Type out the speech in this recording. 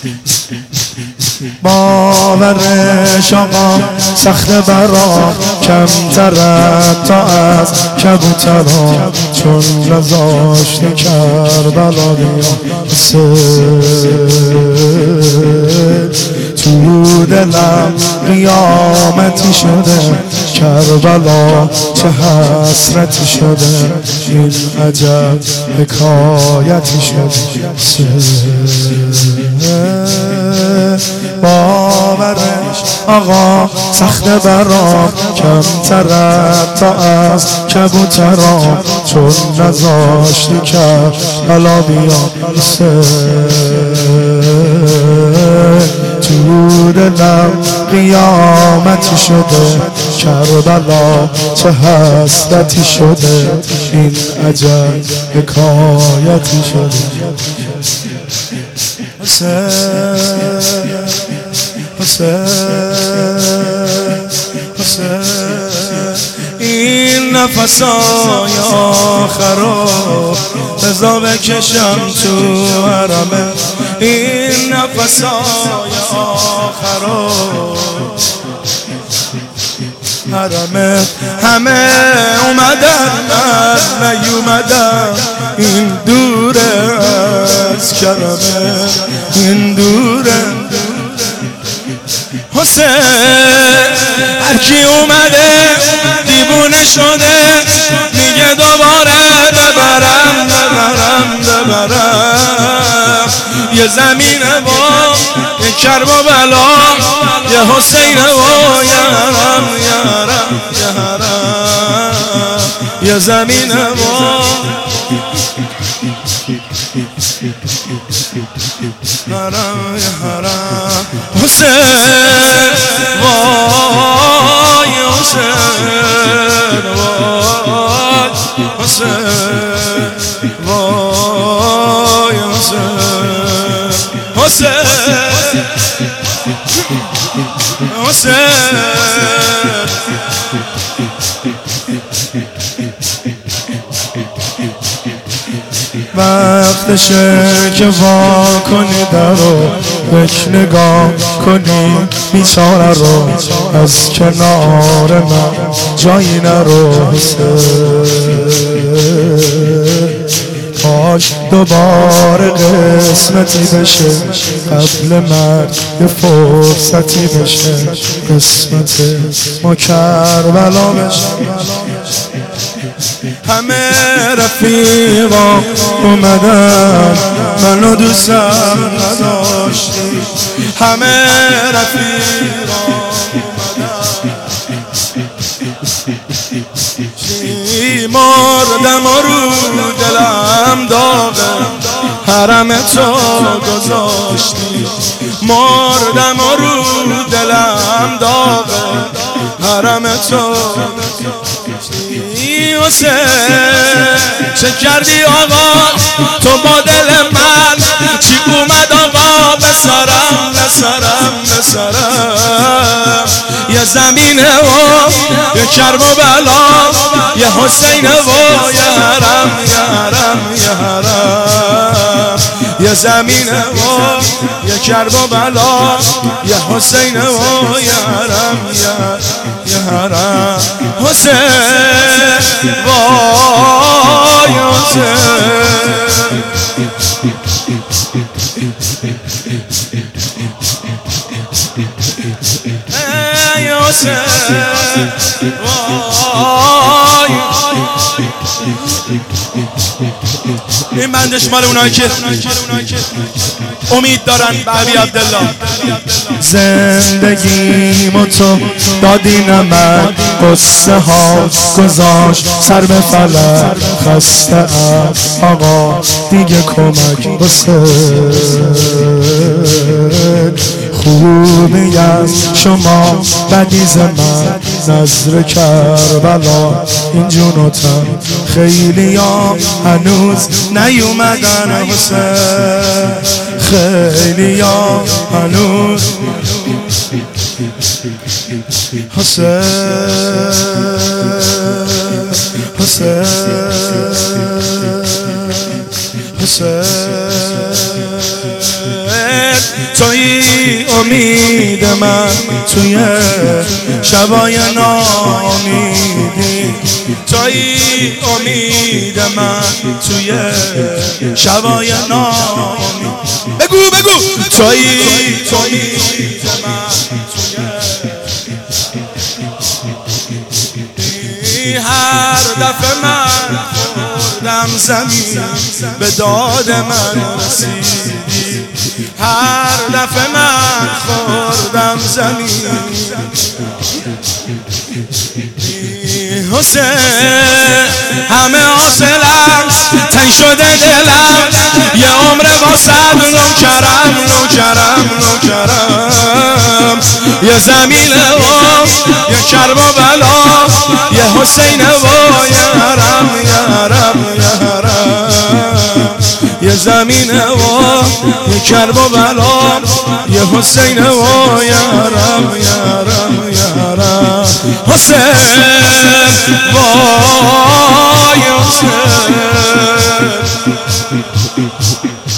باورش آقا سخت برا کمتر تا از کبوترا چون نذاشت کربلا بیاسه تو دلم قیامتی شده کربلا چه حسرتی شده این عجب حکایتی شده باورش آقا سخت برا کمتر تا از کبوترا چون نذاشتی کربلا بیاسه تو دلم قیامتی شده کربلا چه حسرتی شده این عجب حکایتی شده این نفسای آخرو بذار بکشم تو حرمه این نفسای آخرو حرمه همه اومدن من نیومدم این دوره از کرمه این دوره حسین هرکی اومده دیوونه شده میگه دوباره ببرم یه زمینه با یه کرب و بلا یه حسین و یارم یه زمینه با حرم یا حرم حسین وای حسین وای حسین وای حسین حسین وقتشه که وا کنی درو یک نگاه کنی بیچاره رو از کنار من جایی نرو کاش دوباره قسمتی بشه قبل مرگ یه فرصتی بشه قسمت ما کربلا بشه همه رفیقا اومدن منو دوستم نداشتی همه رفیقا چی مردم و رو دلم داغه حرم تو گذاشتی مردم و رو دلم داغه حرم تو حسین چه کردی آقا تو با دل من چی اومد آقا بسرم یه زمینه و یه کرب و بلا یه حسین و یه حرم یه زمینه و یه کرب و بلا یه حسین و یه حرم یه حرم حسین وای حسین ای حسین وای این بندش مال اونایی که امید دارن به ابی عبدالله زندگیمو تو دادی نمک قصه ها گذاشت سر به فلک خسته ام آقا دیگه کمک واسه خوبی از شما بدیز من نظر کربلا این جونوتم خیلی ها هنوز نیومدن حسین خیلی ها هنوز حسین حسین حسین توی امید من توی شبای ناامیدی توی امید من توی شبای ناامیدی بگو توی امید من هر دفعه من خوردم زمین به داد من رسیدی هر دفعه من خوردم زمین حسین همه حاصلم تن شده دلم یه عمر واسد نوکرم یه زمینه و یه کرب و بلا یه حسینه و یه حرم یه زمینه و یه کرب و بلا یه حسینه و یه حرم حسین وای حسین